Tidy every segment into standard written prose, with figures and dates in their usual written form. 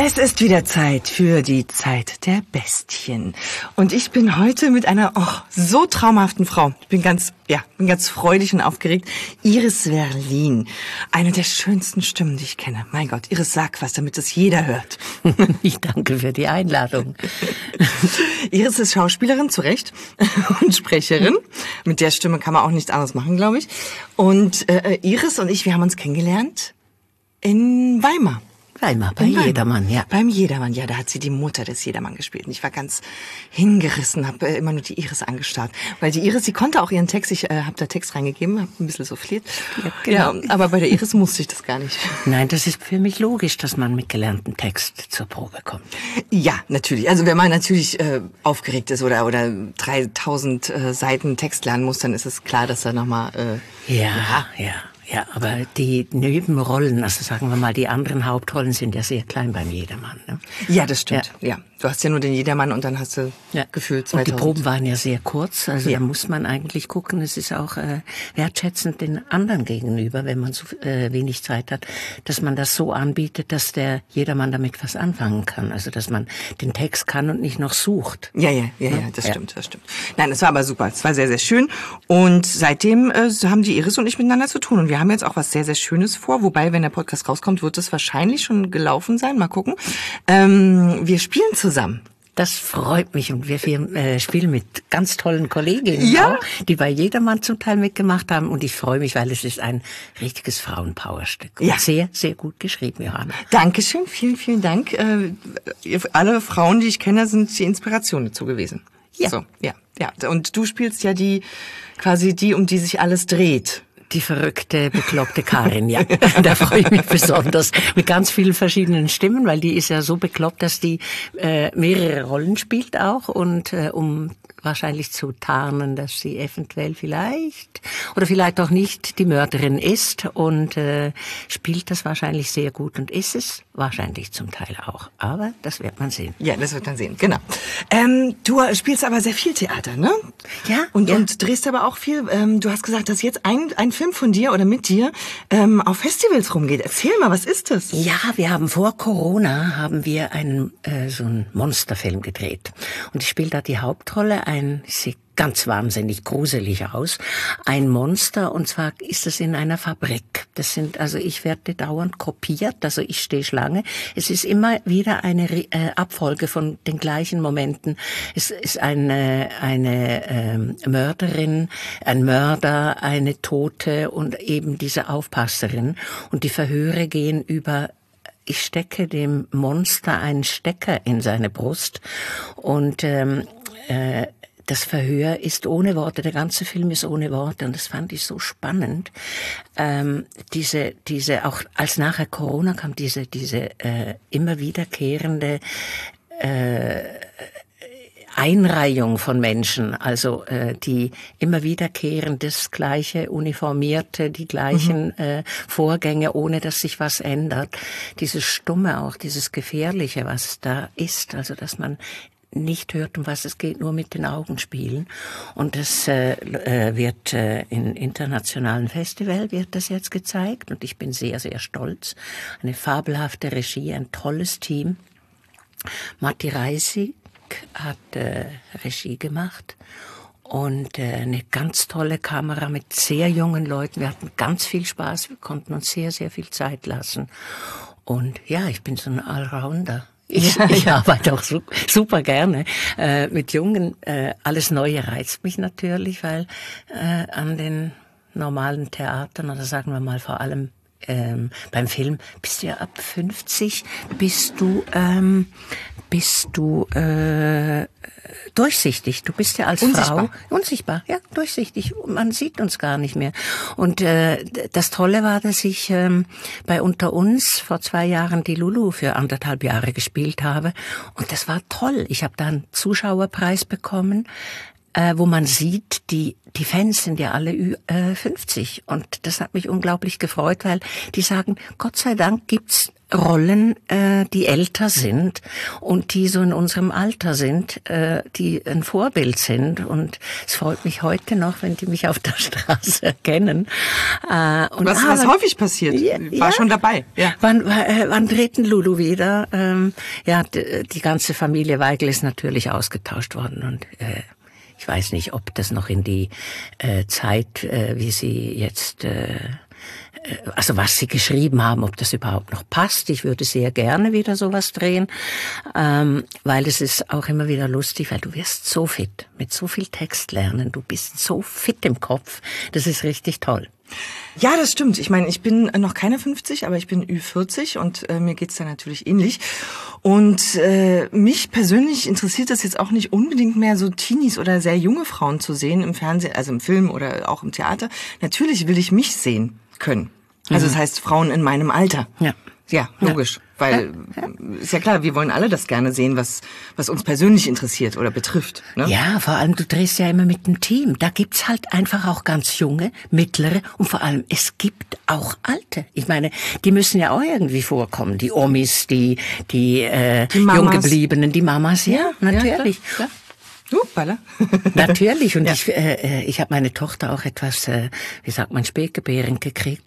Es ist wieder Zeit für die Zeit der Bestien. Und ich bin heute mit einer so traumhaften Frau. Ich bin ganz freudig und aufgeregt. Iris Werlin. Eine der schönsten Stimmen, die ich kenne. Mein Gott, Iris, sag was, damit es jeder hört. Ich danke für die Einladung. Iris ist Schauspielerin, zu Recht, und Sprecherin. Mit der Stimme kann man auch nichts anderes machen, glaube ich. Und Iris und ich, wir haben uns kennengelernt in Weimar. Bei Jedermann, ja. Beim Jedermann, ja, da hat sie die Mutter des Jedermann gespielt. Und ich war ganz hingerissen, habe immer nur die Iris angestarrt. Weil die Iris, sie konnte auch ihren Text, ich habe da Text reingegeben, habe ein bisschen souffliert. Ja, genau. Ja, aber bei der Iris musste ich das gar nicht. Nein, das ist für mich logisch, dass man mit gelerntem Text zur Probe kommt. Ja, natürlich. Also wenn man natürlich aufgeregt ist oder 3000 Seiten Text lernen muss, dann ist es klar, dass er nochmal... Ja, aber die Nebenrollen, also sagen wir mal, die anderen Hauptrollen sind ja sehr klein beim Jedermann. Ne? Ja, das stimmt. Ja. Du hast ja nur den Jedermann und dann hast du gefühlt 2000. Und die Proben waren ja sehr kurz, also da muss man eigentlich gucken, es ist auch wertschätzend den anderen gegenüber, wenn man so wenig Zeit hat, dass man das so anbietet, dass der Jedermann damit was anfangen kann. Also dass man den Text kann und nicht noch sucht. Ja, das stimmt. Nein, es war aber super, es war sehr, sehr schön und seitdem haben die Iris und ich miteinander zu tun und wir haben jetzt auch was sehr, sehr Schönes vor, wobei, wenn der Podcast rauskommt, wird es wahrscheinlich schon gelaufen sein, mal gucken. Wir spielen zusammen. Das freut mich und wir spielen mit ganz tollen Kolleginnen auch, die bei Jedermann zum Teil mitgemacht haben und ich freue mich, weil es ist ein richtiges Frauenpowerstück. Und sehr, sehr gut geschrieben, Johanna. Dankeschön, vielen, vielen Dank. Alle Frauen, die ich kenne, sind die Inspiration dazu gewesen. Ja. So, ja. Und du spielst ja die, um die sich alles dreht. Die verrückte, bekloppte Karin, ja. Da freue ich mich besonders. Mit ganz vielen verschiedenen Stimmen, weil die ist ja so bekloppt, dass die mehrere Rollen spielt auch und um wahrscheinlich zu tarnen, dass sie eventuell vielleicht auch nicht die Mörderin ist und spielt das wahrscheinlich sehr gut und ist es wahrscheinlich zum Teil auch. Aber das wird man sehen. Ja, das wird man sehen, genau. Du spielst aber sehr viel Theater, ne? Ja. Und drehst aber auch viel. Du hast gesagt, dass jetzt ein Film von dir oder mit dir auf Festivals rumgeht. Erzähl mal, was ist das? Ja, wir haben vor Corona einen so einen Monsterfilm gedreht und ich spiele da die Hauptrolle. Sieht ganz wahnsinnig gruselig aus. Ein Monster, und zwar ist es in einer Fabrik. Ich werde dauernd kopiert, also ich stehe Schlange. Es ist immer wieder eine Abfolge von den gleichen Momenten. Es ist eine Mörderin, ein Mörder, eine Tote und eben diese Aufpasserin. Und die Verhöre gehen über... Ich stecke dem Monster einen Stecker in seine Brust und das Verhör ist ohne Worte, der ganze Film ist ohne Worte und das fand ich so spannend. Diese auch als nachher Corona kam, diese immer wiederkehrende Einreihung von Menschen, also die immer wiederkehrend das gleiche uniformierte, die gleichen Vorgänge, ohne dass sich was ändert. Dieses Stumme auch, dieses Gefährliche, was da ist, also dass man nicht hört, um was es geht, nur mit den Augen spielen. Und das wird in internationalen Festival wird das jetzt gezeigt und ich bin sehr, sehr stolz. Eine fabelhafte Regie, ein tolles Team. Matti Reisig hat Regie gemacht und eine ganz tolle Kamera mit sehr jungen Leuten. Wir hatten ganz viel Spaß, wir konnten uns sehr, sehr viel Zeit lassen. Und ja, ich bin so ein Allrounder. Ich arbeite auch super gerne mit Jungen. Alles Neue reizt mich natürlich, weil an den normalen Theatern, oder sagen wir mal vor allem beim Film, bist du ja ab 50, bist du durchsichtig. Du bist ja als Frau unsichtbar, ja, durchsichtig. Man sieht uns gar nicht mehr. Und das Tolle war, dass ich bei Unter uns vor 2 Jahren die Lulu für 1,5 Jahre gespielt habe. Und das war toll. Ich habe da einen Zuschauerpreis bekommen, wo man sieht, die Fans sind ja alle 50 und das hat mich unglaublich gefreut, weil die sagen, Gott sei Dank gibt's Rollen, die älter sind und die so in unserem Alter sind, die ein Vorbild sind. Und es freut mich heute noch, wenn die mich auf der Straße erkennen. Was häufig passiert. War schon dabei. Ja. Wann treten Lulu wieder? Die ganze Familie Weigel ist natürlich ausgetauscht worden und ich weiß nicht, ob das noch in die Zeit, wie sie jetzt also was sie geschrieben haben, ob das überhaupt noch passt. Ich würde sehr gerne wieder sowas drehen, weil es ist auch immer wieder lustig, weil du wirst so fit, mit so viel Text lernen, du bist so fit im Kopf, das ist richtig toll. Ja, das stimmt. Ich meine, ich bin noch keine 50, aber ich bin Ü40 und mir geht's da natürlich ähnlich. Und mich persönlich interessiert das jetzt auch nicht unbedingt mehr, so Teenies oder sehr junge Frauen zu sehen im Fernsehen, also im Film oder auch im Theater. Natürlich will ich mich sehen können. Also das heißt Frauen in meinem Alter. Ja. Ja, logisch. Weil ist ja klar, wir wollen alle das gerne sehen, was uns persönlich interessiert oder betrifft. Ne? Ja, vor allem, du drehst ja immer mit einem Team. Da gibt's halt einfach auch ganz junge, mittlere und vor allem, es gibt auch Alte. Ich meine, die müssen ja auch irgendwie vorkommen. Die Omis, die Junggebliebenen, die Mamas, ja, natürlich. Ja, klar. Natürlich. Und ja. Ich habe meine Tochter auch etwas, wie sagt man, Spätgebärend gekriegt.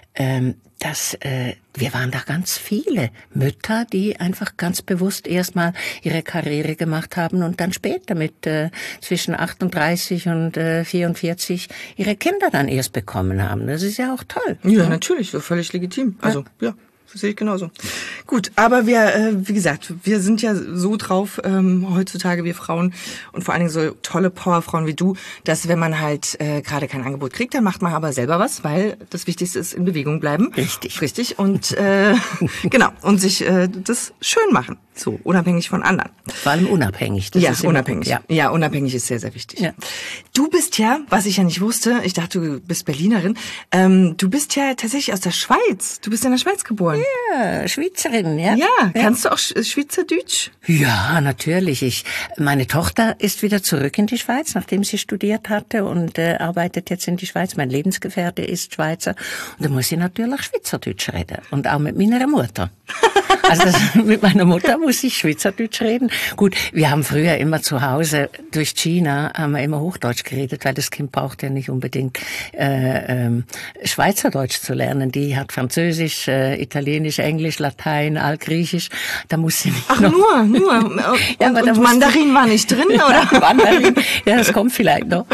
Wir waren da ganz viele Mütter, die einfach ganz bewusst erstmal ihre Karriere gemacht haben und dann später mit zwischen 38 und 44 ihre Kinder dann erst bekommen haben. Das ist ja auch toll. Ja, natürlich, völlig legitim. Also, ja. Das sehe ich genauso. Gut, aber wie gesagt, wir sind ja so drauf heutzutage, wir Frauen und vor allen Dingen so tolle Powerfrauen wie du, dass wenn man halt gerade kein Angebot kriegt, dann macht man aber selber was, weil das Wichtigste ist in Bewegung bleiben. Richtig. Und genau, und sich das schön machen, so unabhängig von anderen. Vor allem unabhängig. Das ist unabhängig. Ja, unabhängig ist sehr, sehr wichtig. Ja. Du bist ja, was ich ja nicht wusste, ich dachte, du bist Berlinerin, du bist ja tatsächlich aus der Schweiz. Du bist in der Schweiz geboren. Ja, Schweizerin, ja. Ja, kannst du auch Schweizerdeutsch? Ja, natürlich. Meine Tochter ist wieder zurück in die Schweiz, nachdem sie studiert hatte und arbeitet jetzt in die Schweiz. Mein Lebensgefährte ist Schweizer und da muss ich natürlich Schweizerdeutsch reden und auch mit meiner Mutter. Also mit meiner Mutter muss ich Schweizerdeutsch reden. Gut, wir haben früher immer zu Hause durch Gina haben wir immer Hochdeutsch geredet, weil das Kind braucht ja nicht unbedingt Schweizerdeutsch zu lernen. Die hat Französisch, Italienisch, Englisch, Latein, Altgriechisch. Da muss sie nicht nur. Ja, und Mandarin war nicht drin, oder? Mandarin, ja, das kommt vielleicht noch.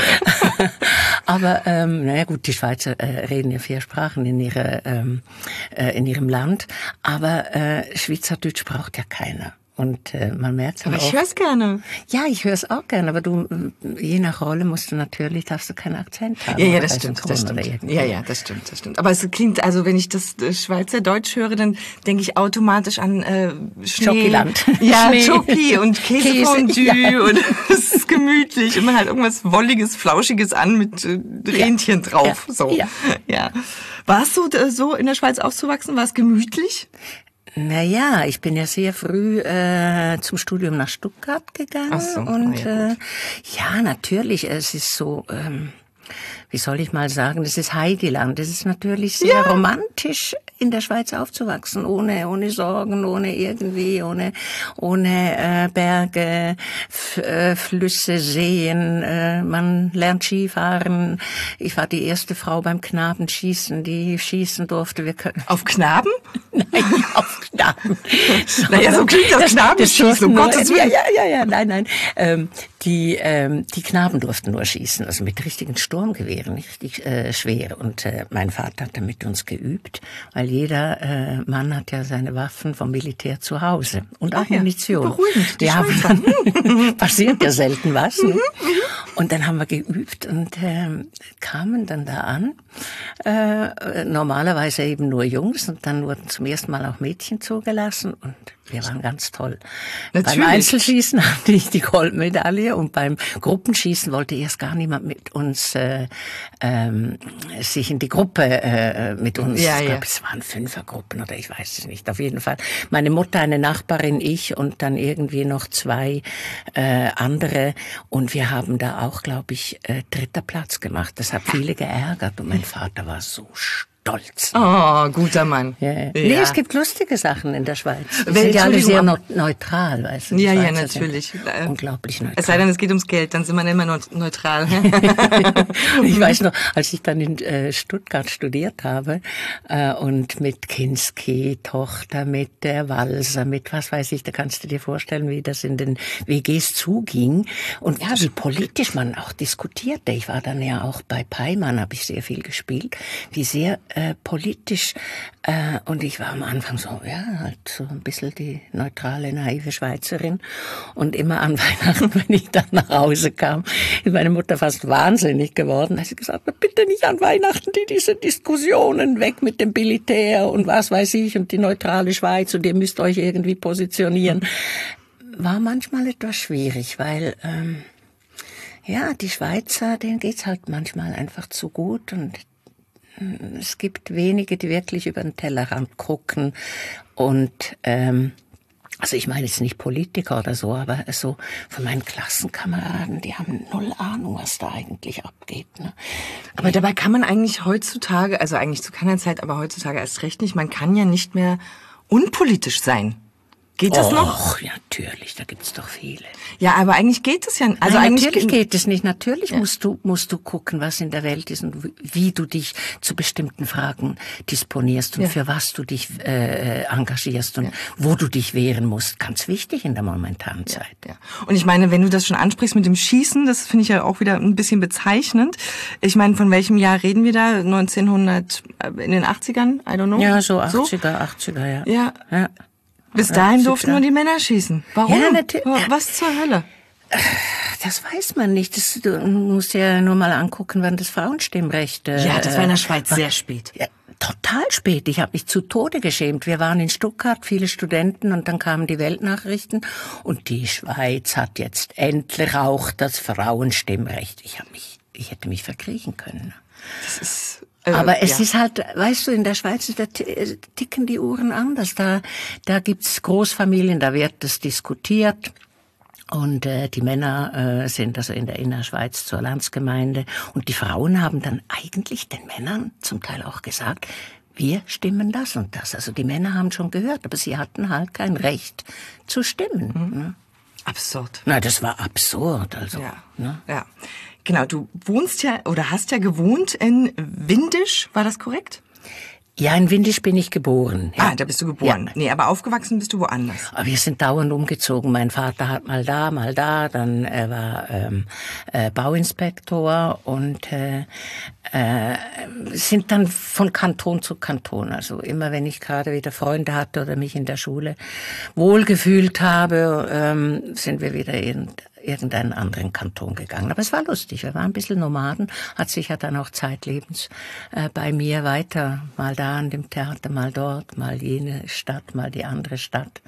Aber naja gut, die Schweizer reden ja 4 Sprachen in ihrem Land, aber Schweizerdeutsch braucht ja keiner. Und man merkt aber ich höre es gerne. Ja, ich höre es auch gerne, aber du, je nach Rolle darfst du keinen Akzent haben. Ja, das stimmt. Ja, das stimmt. Aber es klingt, also wenn ich das Schweizerdeutsch höre, dann denke ich automatisch an Schnee. Schokiland. Ja, Schoki und Käsefondue und es ist gemütlich und man hat irgendwas Wolliges, Flauschiges an mit Rentchen drauf. Ja. So. Ja. Warst du so in der Schweiz aufzuwachsen? War es gemütlich? Naja, ich bin ja sehr früh zum Studium nach Stuttgart gegangen. Ach so, und ja, natürlich, es ist so, wie soll ich mal sagen, das ist Heideland. Es ist natürlich sehr romantisch, in der Schweiz aufzuwachsen, ohne Sorgen, ohne Berge, Flüsse, Seen. Man lernt Skifahren. Ich war die erste Frau beim Knabenschießen, die schießen durfte. Auf Knaben? Nein, auf Knaben. Naja, so klingt das Knabenschießen, um Gottes Willen. Ja, nein. Die Knaben durften nur schießen, also mit richtigen Sturmgewehren, richtig schwer. Und mein Vater hat da mit uns geübt, weil jeder Mann hat ja seine Waffen vom Militär zu Hause und auch Munition. Beruhigend, wir haben dann passiert ja selten was. Ne? Und dann haben wir geübt und kamen dann da an. Normalerweise eben nur Jungs und dann wurden zum ersten Mal auch Mädchen zugelassen und wir waren ganz toll. Natürlich. Beim Einzelschießen hatte ich die Goldmedaille und beim Gruppenschießen wollte erst gar niemand mit uns sich in die Gruppe mit uns. Ja, ich glaube, es waren 5er-Gruppen oder ich weiß es nicht. Auf jeden Fall meine Mutter, eine Nachbarin, ich und dann irgendwie noch 2 andere und wir haben da auch, glaube ich, 3. Platz gemacht. Das hat viele geärgert und mein Vater war so stolz stolz. Oh, guter Mann. Ja. Ja. Nee, es gibt lustige Sachen in der Schweiz. Die sind ja alle sehr neutral, weißt du. Ja, Schweizer natürlich. Unglaublich neutral. Es sei denn, es geht ums Geld, dann sind wir immer neutral. Ich weiß noch, als ich dann in Stuttgart studiert habe und mit Kinski, Tochter, mit der Walser, mit was weiß ich, da kannst du dir vorstellen, wie das in den WGs zuging und ja, wie politisch man auch diskutierte. Ich war dann ja auch bei Peimann, habe ich sehr viel gespielt, wie sehr politisch und ich war am Anfang so, ja, halt so ein bisschen die neutrale, naive Schweizerin und immer an Weihnachten, wenn ich dann nach Hause kam, ist meine Mutter fast wahnsinnig geworden, hat sie gesagt, bitte nicht an Weihnachten diese Diskussionen, weg mit dem Militär und was weiß ich und die neutrale Schweiz und ihr müsst euch irgendwie positionieren. War manchmal etwas schwierig, weil ja, die Schweizer, denen geht's halt manchmal einfach zu gut und es gibt wenige, die wirklich über den Tellerrand gucken und also ich meine jetzt nicht Politiker oder so, aber so von meinen Klassenkameraden, die haben null Ahnung, was da eigentlich abgeht. Ne? Aber dabei kann man eigentlich heutzutage, also eigentlich zu keiner Zeit, aber heutzutage erst recht nicht, man kann ja nicht mehr unpolitisch sein. Geht das noch? Ja, natürlich, da gibt's doch viele. Ja, aber eigentlich geht es ja. Also nein, natürlich geht es nicht. Natürlich musst du gucken, was in der Welt ist und wie du dich zu bestimmten Fragen disponierst und für was du dich engagierst und wo du dich wehren musst. Ganz wichtig in der momentanen Zeit. Ja. Und ich meine, wenn du das schon ansprichst mit dem Schießen, das finde ich ja auch wieder ein bisschen bezeichnend. Ich meine, von welchem Jahr reden wir da? 1900, in den 80ern? I don't know. Ja, so 80er, ja. Ja. Bis dahin durften nur die Männer schießen. Warum? Ja, natürlich. Was zur Hölle? Das weiß man nicht. Du musst ja nur mal angucken, wann das Frauenstimmrecht... ja, das war in der Schweiz sehr spät. Ja, total spät. Ich habe mich zu Tode geschämt. Wir waren in Stuttgart, viele Studenten, und dann kamen die Weltnachrichten. Und die Schweiz hat jetzt endlich auch das Frauenstimmrecht. Ich hätte mich verkriechen können. Das ist... Aber es ist halt, weißt du, in der Schweiz da ticken die Uhren anders. Da gibt's Großfamilien, da wird das diskutiert. Und die Männer sind also in der Innerschweiz zur Landsgemeinde. Und die Frauen haben dann eigentlich den Männern zum Teil auch gesagt, wir stimmen das und das. Also die Männer haben schon gehört, aber sie hatten halt kein Recht zu stimmen. Ne? Absurd. Na, das war absurd. Also, ne? Ja. Genau, du wohnst ja oder hast ja gewohnt in Windisch, war das korrekt? Ja, in Windisch bin ich geboren. Ja. Ah, da bist du geboren. Ja. Nee, aber aufgewachsen bist du woanders. Aber wir sind dauernd umgezogen. Mein Vater hat mal da, dann er war Bauinspektor und sind dann von Kanton zu Kanton. Also immer, wenn ich gerade wieder Freunde hatte oder mich in der Schule wohlgefühlt habe, sind wir wieder in irgendeinen anderen Kanton gegangen. Aber es war lustig, wir waren ein bisschen Nomaden, hat sich ja dann auch zeitlebens bei mir weiter, mal da an dem Theater, mal dort, mal jene Stadt, mal die andere Stadt,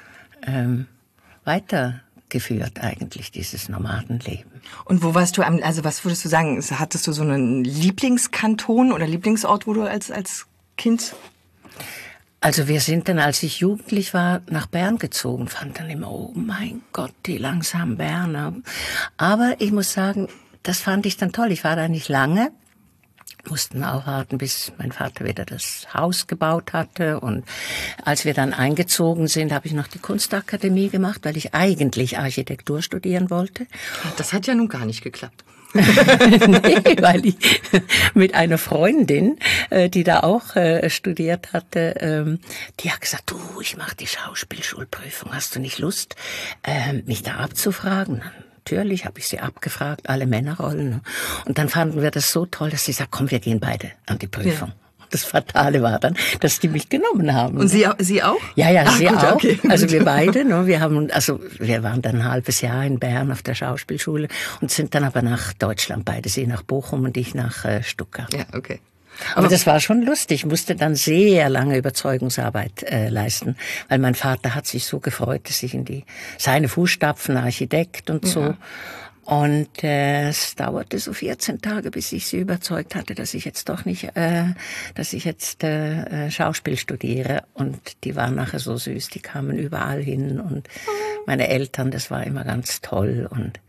weitergeführt eigentlich, dieses Nomadenleben. Und wo warst du, also was würdest du sagen, hattest du so einen Lieblingskanton oder Lieblingsort, wo du als Kind... Also wir sind dann, als ich jugendlich war, nach Bern gezogen, fand dann immer, oh mein Gott, die langsamen Berner. Aber ich muss sagen, das fand ich dann toll. Ich war da nicht lange, mussten auch warten, bis mein Vater wieder das Haus gebaut hatte. Und als wir dann eingezogen sind, habe ich noch die Kunstakademie gemacht, weil ich eigentlich Architektur studieren wollte. Das hat ja nun gar nicht geklappt. Nee, weil ich mit einer Freundin, die da auch studiert hatte, die hat gesagt, du, ich mache die Schauspielschulprüfung, hast du nicht Lust, mich da abzufragen? Natürlich habe ich sie abgefragt, alle Männerrollen. Und dann fanden wir das so toll, dass sie sagt, komm, wir gehen beide an die Prüfung. Ja. Das Fatale war dann, dass die mich genommen haben. Und Sie auch? Ja, ach, sie gut, auch. Okay. Also wir beide, ne, wir waren dann ein halbes Jahr in Bern auf der Schauspielschule und sind dann aber nach Deutschland, beide, sie nach Bochum und ich nach Stuttgart. Ja, okay. Aber das war schon lustig. Ich musste dann sehr lange Überzeugungsarbeit leisten, weil mein Vater hat sich so gefreut, dass ich in seine Fußstapfen, Architekt und so. Und es dauerte so 14 Tage, bis ich sie überzeugt hatte, dass ich jetzt doch nicht, dass ich jetzt Schauspiel studiere. Und die waren nachher so süß, die kamen überall hin. Und meine Eltern, das war immer ganz toll und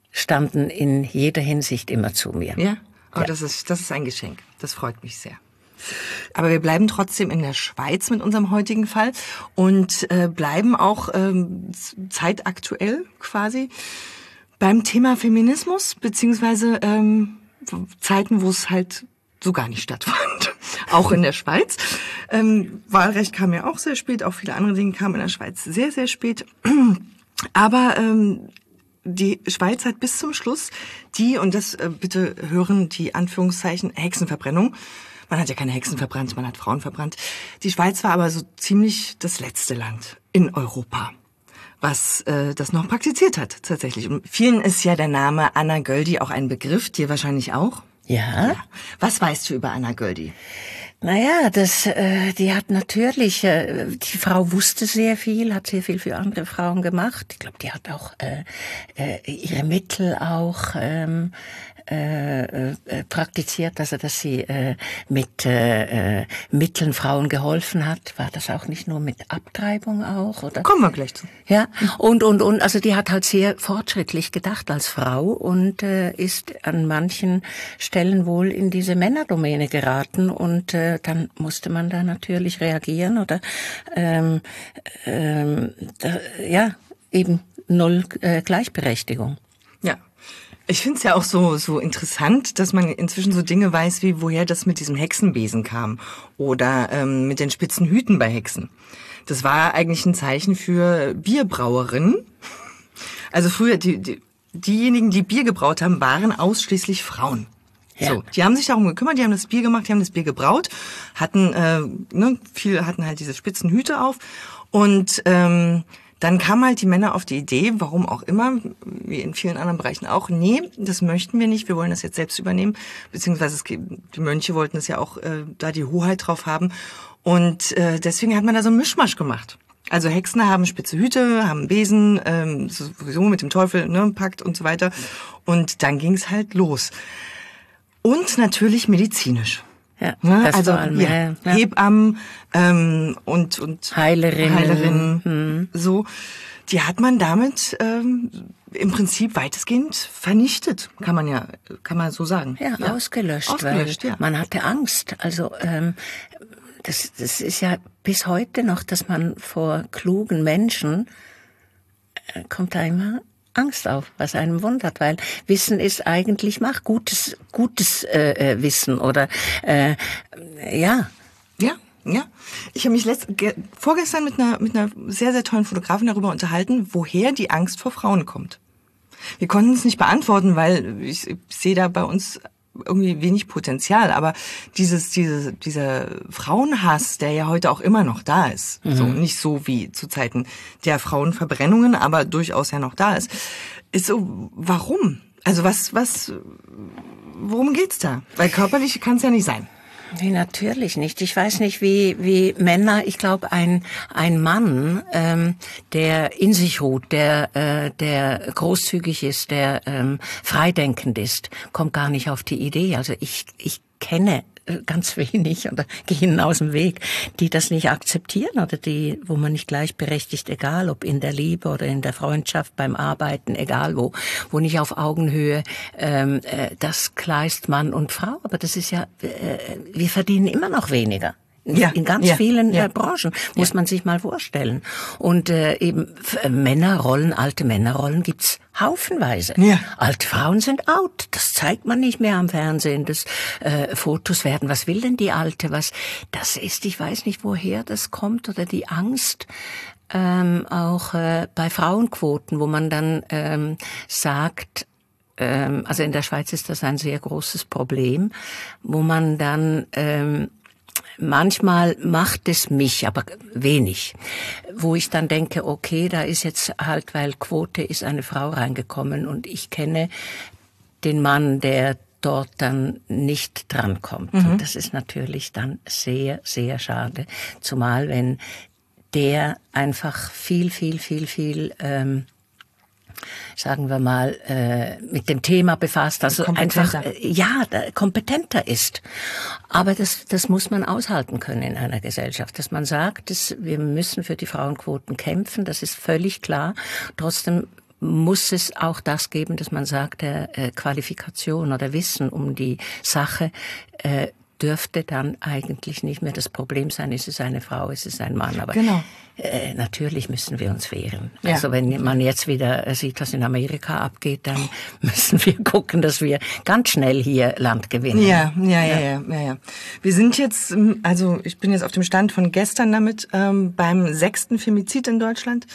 standen in jeder Hinsicht immer zu mir. Ja? Oh, ja. Das ist ein Geschenk. Das freut mich sehr. Aber wir bleiben trotzdem in der Schweiz mit unserem heutigen Fall und bleiben auch zeitaktuell quasi beim Thema Feminismus, beziehungsweise Zeiten, wo es halt so gar nicht stattfand. Auch in der Schweiz. Wahlrecht kam ja auch sehr spät, auch viele andere Dinge kamen in der Schweiz sehr, sehr spät. Aber die Schweiz hat bis zum Schluss und das bitte hören die Anführungszeichen, Hexenverbrennung. Man hat ja keine Hexen verbrannt, man hat Frauen verbrannt. Die Schweiz war aber so ziemlich das letzte Land in Europa, was das noch praktiziert hat, tatsächlich. Und vielen ist ja der Name Anna Göldi auch ein Begriff, dir wahrscheinlich auch. Ja. Was weißt du über Anna Göldi? Naja, die hat natürlich, die Frau wusste sehr viel, hat sehr viel für andere Frauen gemacht. Ich glaube, die hat auch ihre Mittel auch praktiziert, also dass sie mit Mitteln Frauen geholfen hat. War das auch nicht nur mit Abtreibung auch, oder? Kommen wir gleich zu. Ja, und also die hat halt sehr fortschrittlich gedacht als Frau und ist an manchen Stellen wohl in diese Männerdomäne geraten und dann musste man da natürlich reagieren oder eben null Gleichberechtigung. Ja. Ich finde es ja auch so interessant, dass man inzwischen so Dinge weiß, wie woher das mit diesem Hexenbesen kam oder mit den spitzen Hüten bei Hexen. Das war eigentlich ein Zeichen für Bierbrauerinnen. Also früher, diejenigen, die Bier gebraut haben, waren ausschließlich Frauen. Ja. So, die haben sich darum gekümmert, die haben das Bier gemacht, die haben das Bier gebraut, viele hatten halt diese spitzen Hüte auf und dann kamen halt die Männer auf die Idee, warum auch immer, wie in vielen anderen Bereichen auch, nee, das möchten wir nicht, wir wollen das jetzt selbst übernehmen, beziehungsweise die Mönche wollten es ja auch da die Hoheit drauf haben und deswegen hat man da so einen Mischmasch gemacht. Also Hexen haben spitze Hüte, haben Besen, sowieso mit dem Teufel, Pakt und so weiter und dann ging's halt los. Und natürlich medizinisch. Ja, also Hebammen und Heilerinnen, so, die hat man damit im Prinzip weitestgehend vernichtet, kann man so sagen. Ja, ausgelöscht, weil man hatte Angst. Also das ist ja bis heute noch, dass man vor klugen Menschen kommt da immer Angst auf, was einem wundert, weil Wissen ist eigentlich Macht, gutes Wissen oder ja. Ja. Ich habe mich vorgestern mit einer sehr, sehr tollen Fotografin darüber unterhalten, woher die Angst vor Frauen kommt. Wir konnten es nicht beantworten, weil ich sehe da bei uns irgendwie wenig Potenzial, aber dieser Frauenhass, der ja heute auch immer noch da ist, so nicht so wie zu Zeiten der Frauenverbrennungen, aber durchaus ja noch da ist so, warum? Also worum geht's da? Weil körperlich kann es ja nicht sein. Nee, natürlich nicht. Ich weiß nicht, wie Männer, ich glaube, ein Mann, der in sich ruht, der großzügig ist, der freidenkend ist, kommt gar nicht auf die Idee. Also ich kenne ganz wenig oder gehen aus dem Weg, die das nicht akzeptieren oder wo man nicht gleichberechtigt, egal ob in der Liebe oder in der Freundschaft, beim Arbeiten, egal wo nicht auf Augenhöhe, das gleist Mann und Frau. Aber das ist ja, wir verdienen immer noch weniger. In ganz vielen Branchen, muss man sich mal vorstellen. Und eben alte Männerrollen gibt's haufenweise. Ja. Alte Frauen sind out. Das zeigt man nicht mehr am Fernsehen. Fotos werden. Was will denn die Alte? Das ist, ich weiß nicht, woher das kommt oder die Angst. Auch bei Frauenquoten, wo man dann sagt, also in der Schweiz ist das ein sehr großes Problem, wo man dann manchmal macht es mich, aber wenig, wo ich dann denke, okay, da ist jetzt halt, weil Quote ist eine Frau reingekommen und ich kenne den Mann, der dort dann nicht drankommt. Und das ist natürlich dann sehr, sehr schade, zumal wenn der einfach viel sagen wir mal, mit dem Thema befasst, also einfach, kompetenter ist. Aber das muss man aushalten können in einer Gesellschaft, dass man sagt, wir müssen für die Frauenquoten kämpfen, das ist völlig klar. Trotzdem muss es auch das geben, dass man sagt, Qualifikation oder Wissen um die Sache dürfte dann eigentlich nicht mehr das Problem sein, ist es eine Frau, ist es ein Mann. Aber genau. Natürlich müssen wir uns wehren. Ja. Also wenn man jetzt wieder sieht, was in Amerika abgeht, dann müssen wir gucken, dass wir ganz schnell hier Land gewinnen. Ja. Wir sind jetzt, also ich bin jetzt auf dem Stand von gestern damit, beim 6. Femizid in Deutschland.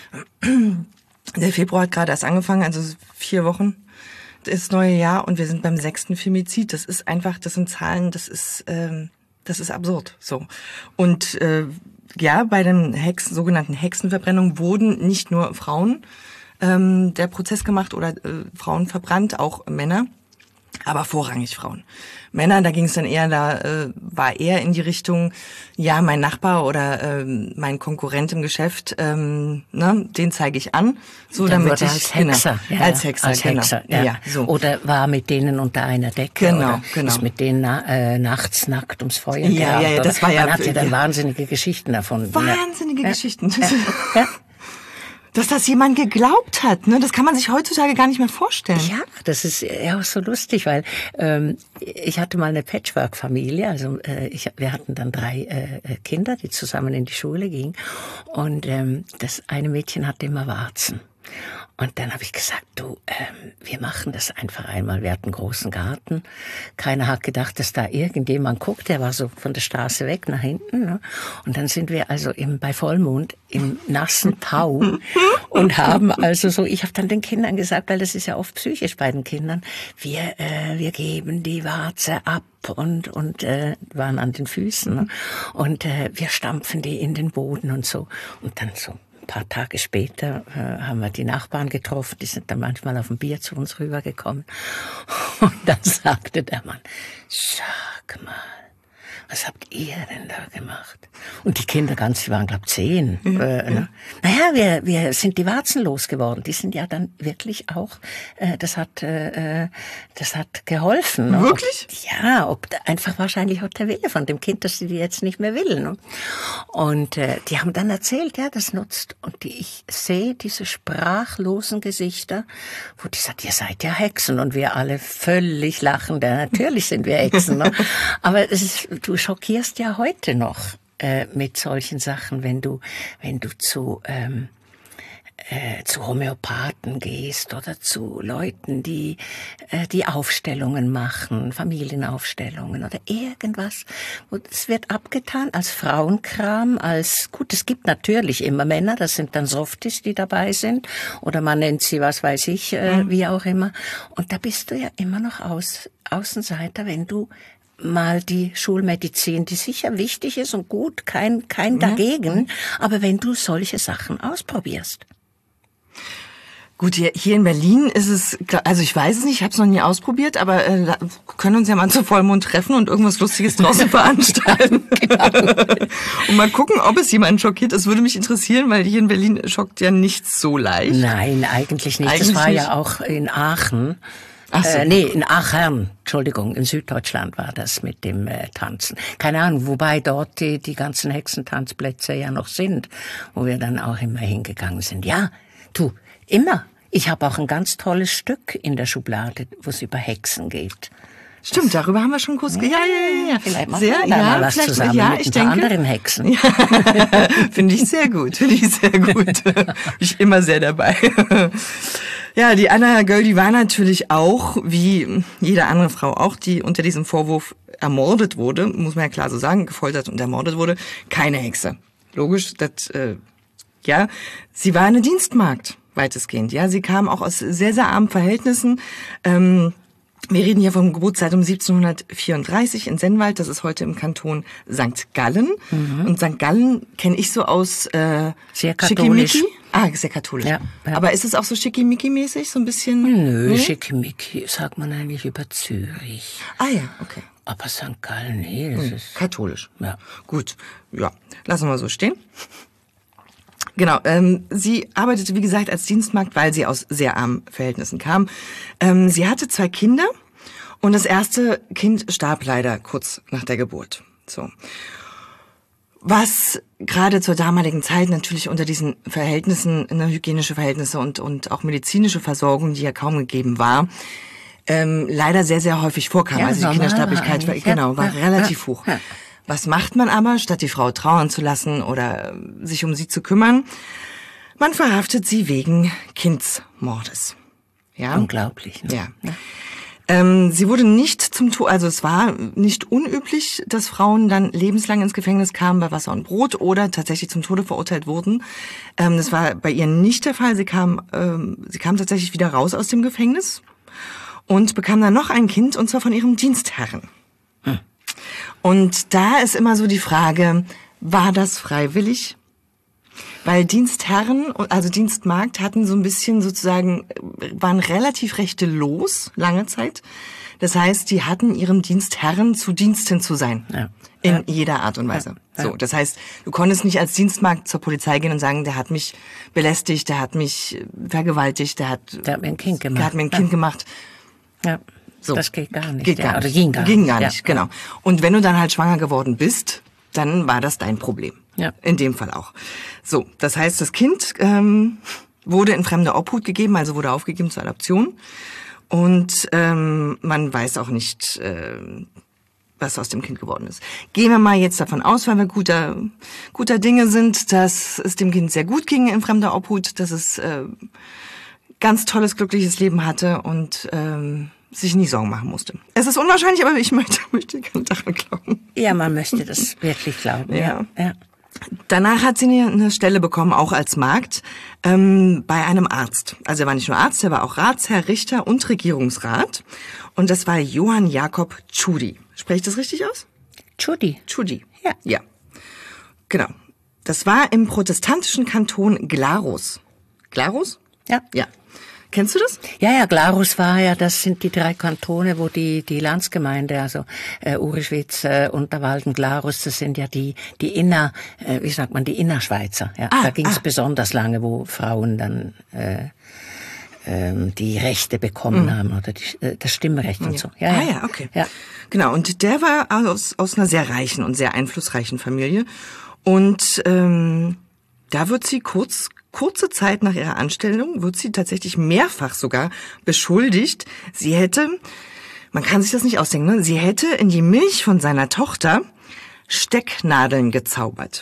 Der Februar hat gerade erst angefangen, also 4 Wochen. Das neue Jahr und wir sind beim 6. Femizid. Das ist einfach, das sind Zahlen, das ist absurd. So. Und ja, bei den sogenannten Hexenverbrennungen wurden nicht nur Frauen der Prozess gemacht oder Frauen verbrannt, auch Männer, aber vorrangig Frauen. Männer, da ging es dann eher, war eher in die Richtung, ja, mein Nachbar oder mein Konkurrent im Geschäft, den zeige ich an, so dann damit wurde als Hexer, genau, als Hexer, genau. Ja. So. Oder war mit denen unter einer Decke, oder ist mit denen nachts nackt ums Feuer gerannt, ja, das war ja. Man hat ja dann wahnsinnige Geschichten davon. Wahnsinnige Geschichten. Dass das jemand geglaubt hat, ne? Das kann man sich heutzutage gar nicht mehr vorstellen. Ja, das ist ja auch so lustig, weil ich hatte mal eine Patchwork-Familie, also wir hatten dann 3 Kinder, die zusammen in die Schule gingen und das eine Mädchen hatte immer Warzen. Und dann habe ich gesagt, du, wir machen das einfach einmal. Wir hatten einen großen Garten. Keiner hat gedacht, dass da irgendjemand guckt. Der war so von der Straße weg nach hinten. Ne? Und dann sind wir also bei Vollmond im nassen Tau und haben also so, ich habe dann den Kindern gesagt, weil das ist ja oft psychisch bei den Kindern, wir geben die Warze ab und waren an den Füßen. Ne? Und wir stampfen die in den Boden und so. Und dann so. Ein paar Tage später haben wir die Nachbarn getroffen, die sind dann manchmal auf ein Bier zu uns rübergekommen. Und dann sagte der Mann, sag mal, was habt ihr denn da gemacht? Und die Kinder die waren, glaube ich, 10. Ne? Naja, wir sind die Warzen losgeworden. Die sind ja dann wirklich auch, das hat geholfen. Ne? Wirklich? Einfach wahrscheinlich auch der Wille von dem Kind, dass sie die jetzt nicht mehr will. Ne? Und die haben dann erzählt, ja, das nutzt. Und ich sehe diese sprachlosen Gesichter, wo die sagt, ihr seid ja Hexen. Und wir alle völlig lachen. Natürlich sind wir Hexen. Ne? Aber du schockierst ja heute noch mit solchen Sachen, wenn du zu Homöopathen gehst oder zu Leuten, die Aufstellungen machen, Familienaufstellungen oder irgendwas. Es wird abgetan als Frauenkram, gut, es gibt natürlich immer Männer, das sind dann Softies, die dabei sind, oder man nennt sie, was weiß ich, wie auch immer. Und da bist du ja immer noch Außenseiter, wenn du mal die Schulmedizin, die sicher wichtig ist und gut, kein dagegen, aber wenn du solche Sachen ausprobierst. Gut, hier in Berlin ist es, also ich weiß es nicht, ich habe es noch nie ausprobiert, aber können uns ja mal zu Vollmond treffen und irgendwas Lustiges draußen veranstalten. Genau. Und mal gucken, ob es jemanden schockiert. Das würde mich interessieren, weil hier in Berlin schockt ja nichts so leicht. Nein, eigentlich nicht. Das war ja auch in Aachen. Ach so. In Aachen, Entschuldigung, in Süddeutschland war das mit dem Tanzen. Keine Ahnung, wobei dort die ganzen Hexentanzplätze ja noch sind, wo wir dann auch immer hingegangen sind. Ja, immer. Ich habe auch ein ganz tolles Stück in der Schublade, wo es über Hexen geht. Stimmt, darüber haben wir schon kurz Ja. Vielleicht machen wir da mal was zusammen mit ein paar anderen Hexen. Ja. Finde ich sehr gut. Bin ich immer sehr dabei. Ja, die Anna Göll, die war natürlich auch, wie jede andere Frau auch, die unter diesem Vorwurf ermordet wurde, muss man ja klar so sagen, gefoltert und ermordet wurde, keine Hexe. Logisch, sie war eine Dienstmagd, weitestgehend. Ja, sie kam auch aus sehr, sehr armen Verhältnissen. Wir reden hier vom Geburtsdatum 1734 in Sennwald, das ist heute im Kanton St. Gallen. Und St. Gallen kenne ich so aus sehr katholisch. Schickimicki. Sehr katholisch. Ja. Aber ist es auch so Schickimicki-mäßig, so ein bisschen? Nö, Schickimicki sagt man eigentlich über Zürich. Ja, okay. Aber St. Gallen, nee, das ist katholisch. Ja. Gut, ja, lassen wir so stehen. Genau, sie arbeitete, wie gesagt, als Dienstmagd, weil sie aus sehr armen Verhältnissen kam. Sie hatte 2 Kinder und das erste Kind starb leider kurz nach der Geburt. So. Was gerade zur damaligen Zeit natürlich unter diesen Verhältnissen, hygienische Verhältnisse und auch medizinische Versorgung, die ja kaum gegeben war, leider sehr, sehr häufig vorkam. Ja, also die normal Kindersterblichkeit war, eigentlich, genau, war relativ hoch. Ja. Was macht man aber, statt die Frau trauern zu lassen oder sich um sie zu kümmern? Man verhaftet sie wegen Kindsmordes. Ja? Unglaublich. Ne? Ja. Sie wurde nicht zum Tod, also es war nicht unüblich, dass Frauen dann lebenslang ins Gefängnis kamen bei Wasser und Brot oder tatsächlich zum Tode verurteilt wurden. Das war bei ihr nicht der Fall. Sie kam tatsächlich wieder raus aus dem Gefängnis und bekam dann noch ein Kind, und zwar von ihrem Dienstherren. Und da ist immer so die Frage, war das freiwillig? Weil Dienstherren, also Dienstmagd, hatten so ein bisschen sozusagen, waren relativ rechte-los, lange Zeit. Das heißt, die hatten ihrem Dienstherren zu Diensten zu sein. Ja. In jeder Art und Weise. Ja. So, das heißt, du konntest nicht als Dienstmagd zur Polizei gehen und sagen, der hat mich belästigt, der hat mich vergewaltigt, der hat mir ein Kind gemacht. Der hat mir ein Kind gemacht. Ja. So. Das geht gar nicht. Geht gar nicht. Oder ging gar nicht, genau. Und wenn du dann halt schwanger geworden bist, dann war das dein Problem. Ja. In dem Fall auch. So, das heißt, das Kind wurde in fremde Obhut gegeben, also wurde aufgegeben zur Adoption. Und man weiß auch nicht, was aus dem Kind geworden ist. Gehen wir mal jetzt davon aus, weil wir guter Dinge sind, dass es dem Kind sehr gut ging in fremder Obhut, dass es ganz tolles, glückliches Leben hatte und sich nie Sorgen machen musste. Es ist unwahrscheinlich, aber ich möchte gerne daran glauben. Ja, man möchte das wirklich glauben. Ja. Danach hat sie eine Stelle bekommen, auch als Magd, bei einem Arzt. Also er war nicht nur Arzt, er war auch Ratsherr, Richter und Regierungsrat. Und das war Johann Jakob Tschudi. Spreche ich das richtig aus? Tschudi. Ja. Ja. Genau. Das war im protestantischen Kanton Glarus. Glarus? Ja. Ja. Kennst du das? Ja, Glarus war ja, das sind die 3 Kantone, wo die Landsgemeinde, also Urischwitz, Unterwalden, Glarus, das sind ja die Innerschweizer. Ja. Da ging es besonders lange, wo Frauen dann die Rechte bekommen haben oder das Stimmrecht und so. Ja, okay. Ja. Genau, und der war aus einer sehr reichen und sehr einflussreichen Familie. Und da wird sie kurze Zeit nach ihrer Anstellung wird sie tatsächlich mehrfach sogar beschuldigt, sie hätte, man kann sich das nicht ausdenken, ne? Sie hätte in die Milch von seiner Tochter Stecknadeln gezaubert.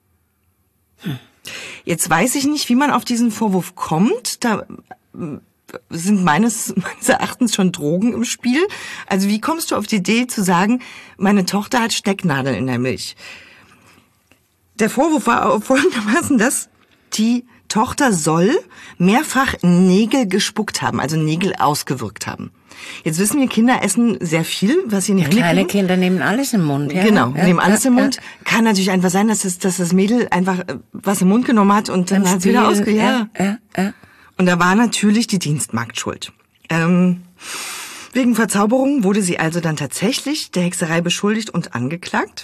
Jetzt weiß ich nicht, wie man auf diesen Vorwurf kommt. Da sind meines Erachtens schon Drogen im Spiel. Also wie kommst du auf die Idee zu sagen, meine Tochter hat Stecknadeln in der Milch? Der Vorwurf war folgendermaßen, dass die Tochter soll mehrfach Nägel gespuckt haben, also Nägel ausgewirkt haben. Jetzt wissen wir, Kinder essen sehr viel, was sie in die Hände kriegen. Kleine Kinder nehmen alles im Mund. Ja? Genau, nehmen alles im Mund. Kann natürlich einfach sein, dass das Mädel einfach was im Mund genommen hat und dann hat es wieder ausgejagt. Ja. Und da war natürlich die Dienstmagd schuld. Wegen Verzauberung wurde sie also dann tatsächlich der Hexerei beschuldigt und angeklagt.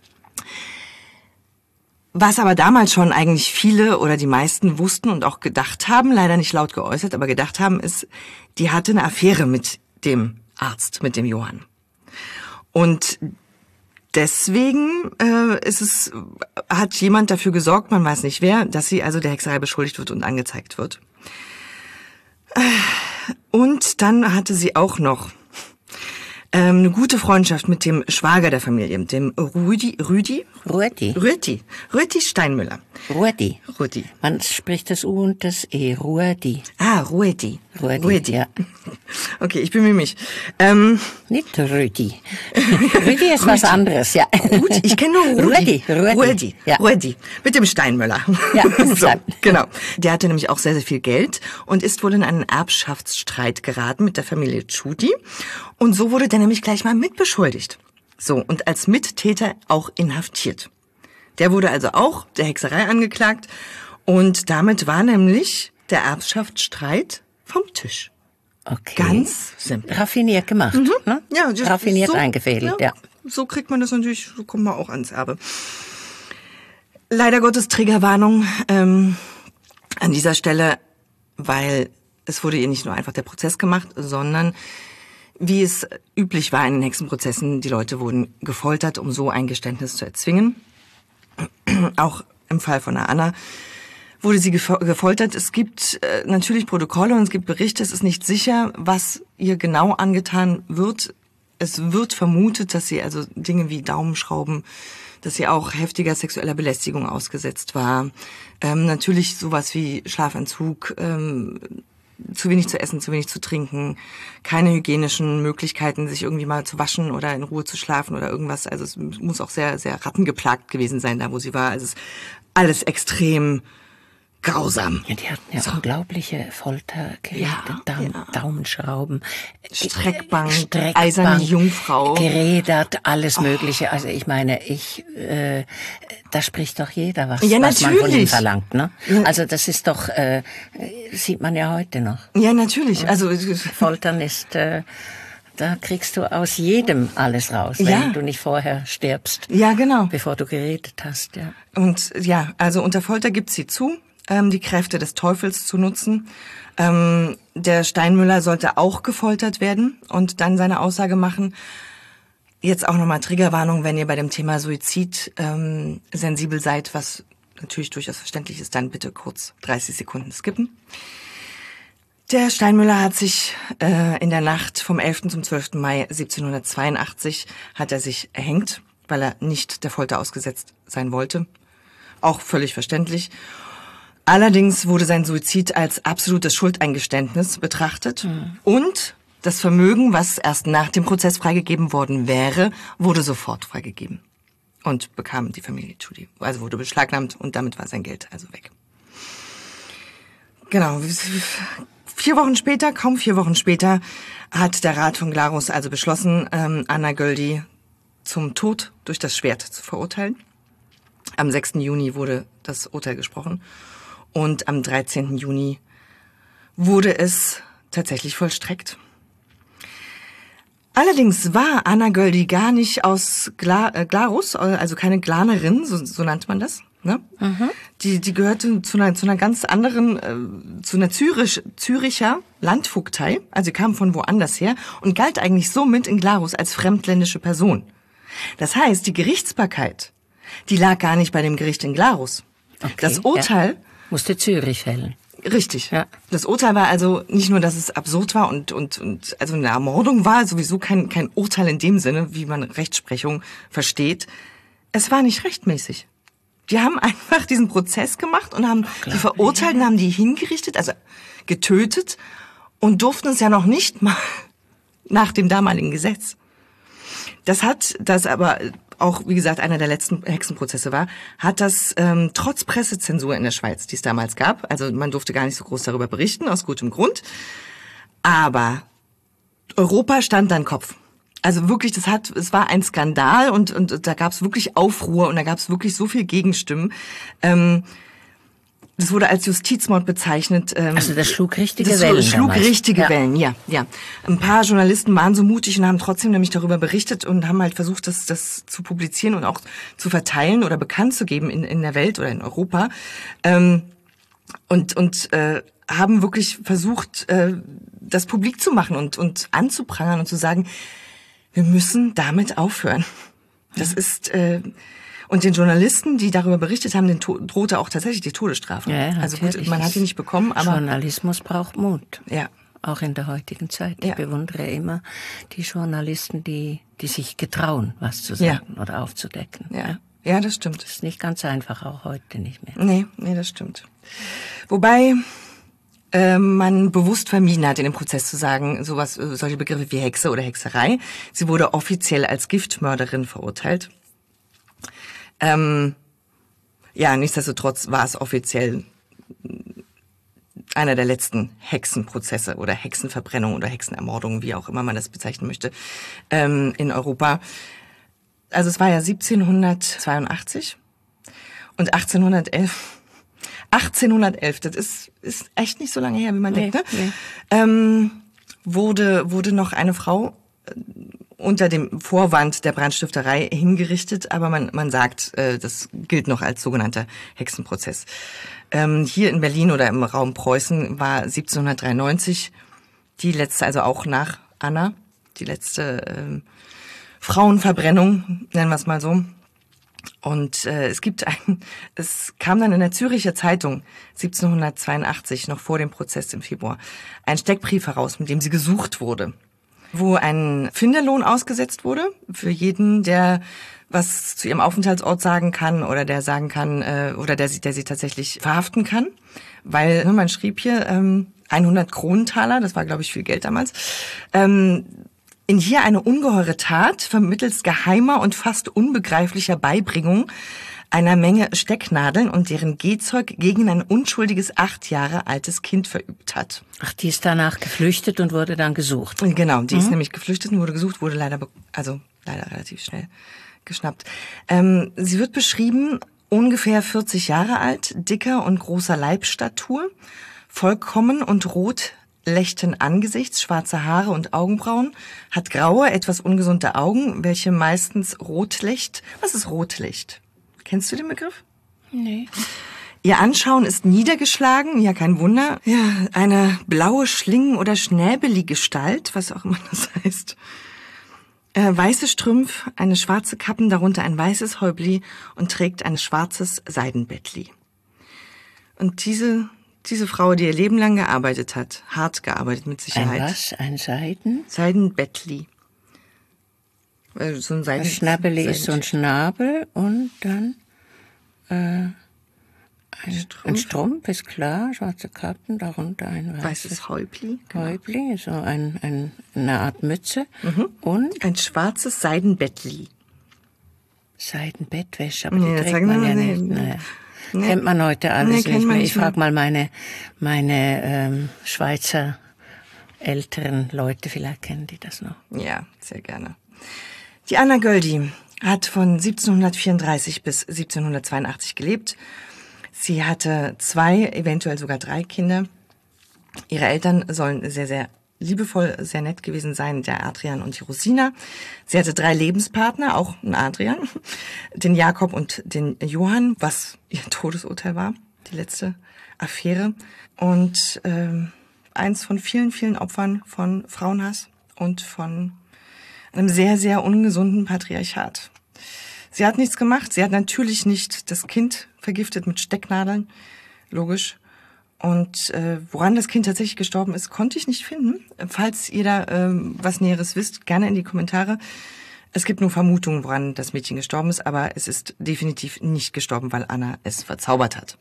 Was aber damals schon eigentlich viele oder die meisten wussten und auch gedacht haben, leider nicht laut geäußert, aber gedacht haben, ist, die hatte eine Affäre mit dem Arzt, mit dem Johann. Und deswegen hat jemand dafür gesorgt, man weiß nicht wer, dass sie also der Hexerei beschuldigt wird und angezeigt wird. Und dann hatte sie auch noch eine gute Freundschaft mit dem Schwager der Familie, mit dem Rüdi Steinmüller. Rudi. Man spricht das U und das E. Rudi. Rudi. Ja. Okay, ich bemühe mich. Nicht Rudi. Rudi ist was anderes, ja. Gut, ich kenne nur Rudi. Rudi. Ja. Rudi. Mit dem Steinmüller. Ja, so, genau. Der hatte nämlich auch sehr, sehr viel Geld und ist wohl in einen Erbschaftsstreit geraten mit der Familie Tschudi. Und so wurde der nämlich gleich mal mitbeschuldigt. So, und als Mittäter auch inhaftiert. Der wurde also auch der Hexerei angeklagt und damit war nämlich der Erbschaftsstreit vom Tisch. Okay. Ganz simpel. Raffiniert gemacht, ne? Ja, raffiniert so, eingefädelt, ja. So kriegt man das natürlich, so kommt man auch ans Erbe. Leider Gottes Triggerwarnung an dieser Stelle, weil es wurde ihr nicht nur einfach der Prozess gemacht, sondern wie es üblich war in den Hexenprozessen, die Leute wurden gefoltert, um so ein Geständnis zu erzwingen. Auch im Fall von der Anna wurde sie gefoltert. Es gibt natürlich Protokolle und es gibt Berichte. Es ist nicht sicher, was ihr genau angetan wird. Es wird vermutet, dass sie also Dinge wie Daumenschrauben, dass sie auch heftiger sexueller Belästigung ausgesetzt war. Natürlich sowas wie Schlafentzug, zu wenig zu essen, zu wenig zu trinken, keine hygienischen Möglichkeiten, sich irgendwie mal zu waschen oder in Ruhe zu schlafen oder irgendwas. Also es muss auch sehr, sehr rattengeplagt gewesen sein, da wo sie war. Also es ist alles extrem grausam. Ja, die hatten ja unglaubliche Foltergeräte, Daumenschrauben, Streckbank, eiserne Jungfrau, gerädert, alles Mögliche. Also ich meine, da spricht doch jeder was ja, man von ihm verlangt, ne? Ja. Also das ist doch, sieht man ja heute noch. Ja, natürlich. Also Foltern ist, da kriegst du aus jedem alles raus, wenn du nicht vorher stirbst. Ja, genau. Bevor du geredet hast, ja. Und ja, also unter Folter gibt sie zu, die Kräfte des Teufels zu nutzen. Der Steinmüller sollte auch gefoltert werden und dann seine Aussage machen. Jetzt auch nochmal Triggerwarnung, wenn ihr bei dem Thema Suizid sensibel seid, was natürlich durchaus verständlich ist, dann bitte kurz 30 Sekunden skippen. Der Steinmüller hat sich in der Nacht vom 11. zum 12. Mai 1782 hat er sich erhängt, weil er nicht der Folter ausgesetzt sein wollte. Auch völlig verständlich. Allerdings wurde sein Suizid als absolutes Schuldeingeständnis betrachtet und das Vermögen, was erst nach dem Prozess freigegeben worden wäre, wurde sofort freigegeben und bekam die Familie Tschudi. Also wurde beschlagnahmt und damit war sein Geld also weg. Genau. 4 Wochen später, kaum 4 Wochen später, hat der Rat von Glarus also beschlossen, Anna Göldi zum Tod durch das Schwert zu verurteilen. Am 6. Juni wurde das Urteil gesprochen und am 13. Juni wurde es tatsächlich vollstreckt. Allerdings war Anna Göldi gar nicht aus Glarus, also keine Glanerin, so nannte man das. Ne? Mhm. Die gehörte zu einer ganz anderen, zu einer Züricher Landvogtei, also sie kam von woanders her und galt eigentlich somit in Glarus als fremdländische Person. Das heißt, die Gerichtsbarkeit, die lag gar nicht bei dem Gericht in Glarus. Okay, das Urteil musste Zürich fällen. Richtig. Ja. Das Urteil war also nicht nur, dass es absurd war und also eine Ermordung war, sowieso kein Urteil in dem Sinne, wie man Rechtsprechung versteht. Es war nicht rechtmäßig. Die haben einfach diesen Prozess gemacht und haben die Verurteilten, haben die hingerichtet, also getötet und durften es ja noch nicht mal nach dem damaligen Gesetz. Das aber auch, wie gesagt, einer der letzten Hexenprozesse war, hat das trotz Pressezensur in der Schweiz, die es damals gab, also man durfte gar nicht so groß darüber berichten, aus gutem Grund, aber Europa stand dann Kopf. Also wirklich, es war ein Skandal und da gab es wirklich Aufruhr und da gab es wirklich so viel Gegenstimmen. Das wurde als Justizmord bezeichnet. Also das schlug richtige Wellen. Das schlug richtige Wellen, ja. Ein paar Journalisten waren so mutig und haben trotzdem nämlich darüber berichtet und haben halt versucht, das zu publizieren und auch zu verteilen oder bekannt zu geben in der Welt oder in Europa. Und haben wirklich versucht, das publik zu machen und anzuprangern und zu sagen, wir müssen damit aufhören. Das ist und den Journalisten, die darüber berichtet haben, drohte auch tatsächlich die Todesstrafe. Ja, also gut, man hat die nicht bekommen, aber Journalismus braucht Mut. Ja. Auch in der heutigen Zeit. Ich bewundere immer die Journalisten, die sich getrauen, was zu sagen oder aufzudecken. Ja, das stimmt. Das ist nicht ganz einfach, auch heute nicht mehr. Nee, das stimmt. Wobei man bewusst vermieden hat, in dem Prozess zu sagen, solche Begriffe wie Hexe oder Hexerei. Sie wurde offiziell als Giftmörderin verurteilt. Nichtsdestotrotz war es offiziell einer der letzten Hexenprozesse oder Hexenverbrennung oder Hexenermordung, wie auch immer man das bezeichnen möchte, in Europa. Also es war ja 1782 und 1811, das ist echt nicht so lange her, wie man denkt, ne? Nee. Wurde noch eine Frau unter dem Vorwand der Brandstifterei hingerichtet, aber man sagt, das gilt noch als sogenannter Hexenprozess. Hier in Berlin oder im Raum Preußen war 1793 die letzte, also auch nach Anna, die letzte Frauenverbrennung, nennen wir es mal so. Und es kam dann in der Züricher Zeitung 1782, noch vor dem Prozess im Februar, ein Steckbrief heraus, mit dem sie gesucht wurde, wo ein Finderlohn ausgesetzt wurde für jeden, der was zu ihrem Aufenthaltsort sagen kann oder der sagen kann oder der sie tatsächlich verhaften kann, weil man schrieb hier 100 Kronentaler, das war glaube ich viel Geld damals. In hier eine ungeheure Tat vermittels geheimer und fast unbegreiflicher Beibringung einer Menge Stecknadeln und deren Gehzeug gegen ein unschuldiges 8 Jahre altes Kind verübt hat. Ach, die ist danach geflüchtet und wurde dann gesucht. Genau, die ist nämlich geflüchtet und wurde gesucht, wurde leider relativ schnell geschnappt. Sie wird beschrieben, ungefähr 40 Jahre alt, dicker und großer Leibstatur, vollkommen und rot Lächten Angesichts, schwarze Haare und Augenbrauen, hat graue, etwas ungesunde Augen, welche meistens Rotlicht. Was ist Rotlicht? Kennst du den Begriff? Nee. Ihr Anschauen ist niedergeschlagen, ja kein Wunder. Ja, eine blaue Schlingen- oder Schnäbeli-Gestalt, was auch immer das heißt. Weiße Strümpf, eine schwarze Kappen, darunter ein weißes Häubli und trägt ein schwarzes Seidenbettli. Und diese Frau, die ihr Leben lang gearbeitet hat, hart gearbeitet mit Sicherheit. Ein was? Ein Seiden? Seidenbettli. So ein Schnabeli ist so ein Schnabel und dann ein Strumpf, ist klar, schwarze Kappen, darunter ein weißes Häubli. Genau. Häubli, so eine Art Mütze und ein schwarzes Seidenbettli. Seidenbettwäsche, aber die trägt man ja nicht. Naja. Nee. Kennt man heute alles nicht mehr. Ich frage mal meine Schweizer älteren Leute, vielleicht kennen die das noch. Ja, sehr gerne. Die Anna Göldi hat von 1734 bis 1782 gelebt. Sie hatte 2, eventuell sogar 3 Kinder. Ihre Eltern sollen sehr, sehr liebevoll, sehr nett gewesen sein, der Adrian und die Rosina. Sie hatte 3 Lebenspartner, auch einen Adrian, den Jakob und den Johann, was ihr Todesurteil war, die letzte Affäre. Und eins von vielen, vielen Opfern von Frauenhass und von einem sehr, sehr ungesunden Patriarchat. Sie hat nichts gemacht. Sie hat natürlich nicht das Kind vergiftet mit Stecknadeln, logisch. Und woran das Kind tatsächlich gestorben ist, konnte ich nicht finden. Falls ihr da was Näheres wisst, gerne in die Kommentare. Es gibt nur Vermutungen, woran das Mädchen gestorben ist, aber es ist definitiv nicht gestorben, weil Anna es verzaubert hat.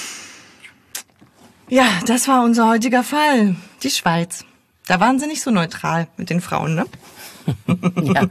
Ja, das war unser heutiger Fall. Die Schweiz. Da waren sie nicht so neutral mit den Frauen, ne? Ja.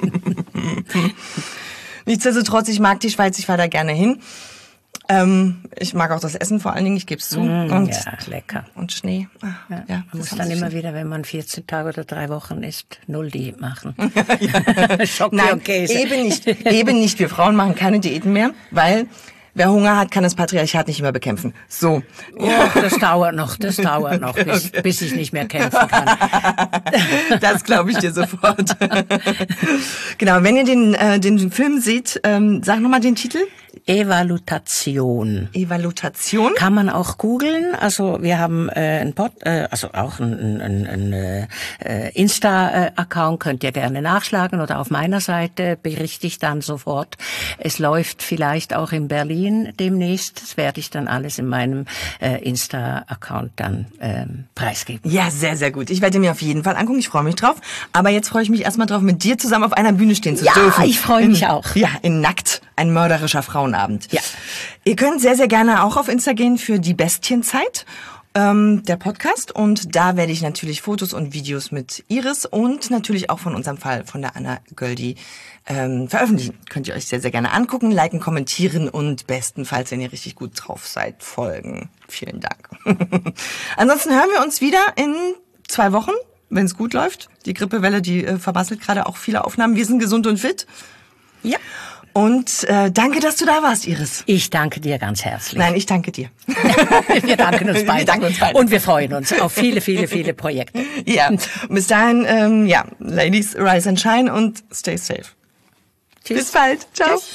Nichtsdestotrotz, ich mag die Schweiz, ich fahre da gerne hin. Ich mag auch das Essen vor allen Dingen, ich gebe es zu. Und, ja, lecker. Und Schnee. Ja, man muss dann immer wieder, wenn man 14 Tage oder 3 Wochen isst, 0 Diät machen. Nein, und Käse. Eben nicht. Wir Frauen machen keine Diäten mehr, weil wer Hunger hat, kann das Patriarchat nicht immer bekämpfen. So. Ja, das dauert noch, bis ich nicht mehr kämpfen kann. Das glaube ich dir sofort. Genau, wenn ihr den Film seht, sag nochmal den Titel. Evaluation. Kann man auch googeln. Also wir haben auch ein Insta-Account, könnt ihr gerne nachschlagen oder auf meiner Seite berichte ich dann sofort. Es läuft vielleicht auch in Berlin demnächst. Das werde ich dann alles in meinem Insta-Account dann preisgeben. Ja, sehr, sehr gut. Ich werde mir auf jeden Fall angucken. Ich freue mich drauf. Aber jetzt freue ich mich erstmal drauf, mit dir zusammen auf einer Bühne stehen zu dürfen. Ja, ich freue mich auch. Ja, in Nackt. Ein mörderischer Frauenabend. Ja. Ihr könnt sehr, sehr gerne auch auf Insta gehen für die Bestienzeit, der Podcast. Und da werde ich natürlich Fotos und Videos mit Iris und natürlich auch von unserem Fall von der Anna Göldi veröffentlichen. Könnt ihr euch sehr, sehr gerne angucken, liken, kommentieren und bestenfalls, wenn ihr richtig gut drauf seid, folgen. Vielen Dank. Ansonsten hören wir uns wieder in 2 Wochen, wenn es gut läuft. Die Grippewelle, die verbasselt gerade auch viele Aufnahmen. Wir sind gesund und fit. Ja. Und danke, dass du da warst, Iris. Ich danke dir ganz herzlich. Nein, ich danke dir. Wir danken uns beide. Und wir freuen uns auf viele, viele, viele Projekte. Ja, bis dahin, Ladies, rise and shine und stay safe. Tschüss. Bis bald. Ciao. Tschüss.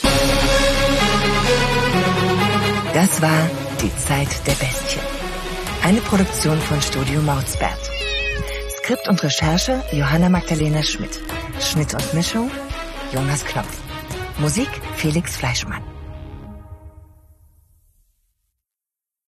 Das war Die Zeit der Bestien. Eine Produktion von Studio Mausbert. Skript und Recherche Johanna Magdalena Schmidt. Schnitt und Mischung Jonas Knopf. Musik Felix Fleischmann.